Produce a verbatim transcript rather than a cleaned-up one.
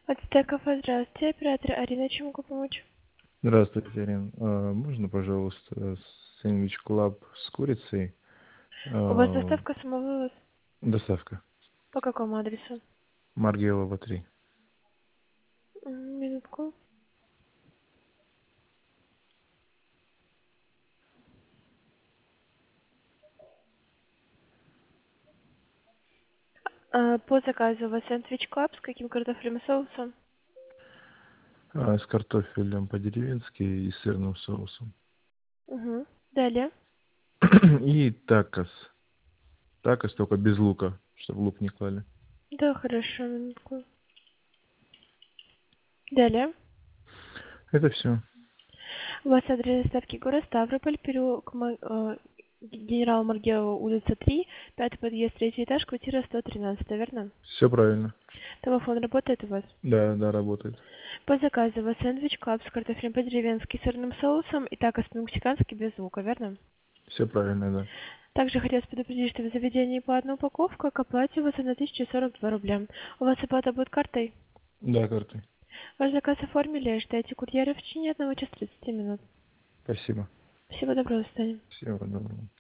Ацтеков, здравствуйте, оператор Арина, чем могу помочь? Здравствуйте, Ирина. А, Можно, пожалуйста, сэндвич клаб с курицей? У вас А, доставка самовывоз? Доставка. По какому адресу? Маргелова три. М, Минутку. А, по заказу у вас сэндвич клаб с каким картофелем и соусом? А, С картофелем по-деревенски и сырным соусом. Угу. Далее. И такос. Такос только без лука, чтобы лук не клали. Да, хорошо, минутку. Далее. Это все. У вас адрес доставки город Ставрополь, переулок Ма- э, генерала Маргелова, улица три, пятый подъезд, третий этаж, квартира сто тринадцать, верно? Все правильно. Телефон работает у вас? Да, да, работает. По заказу у вас сэндвич клаб с картофелем по-деревенски, сырным соусом и такос по-мексикански без лука, верно? Все правильно, да. Также хотелось предупредить, что в заведении по одну упаковку к оплате у вас одна тысяча сорок два рубля. У вас оплата будет картой? Да, картой. Ваш заказ оформили, ждайте курьера в течение одного часа тридцати минут. Спасибо. Всего доброго, до свидания. Всего доброго.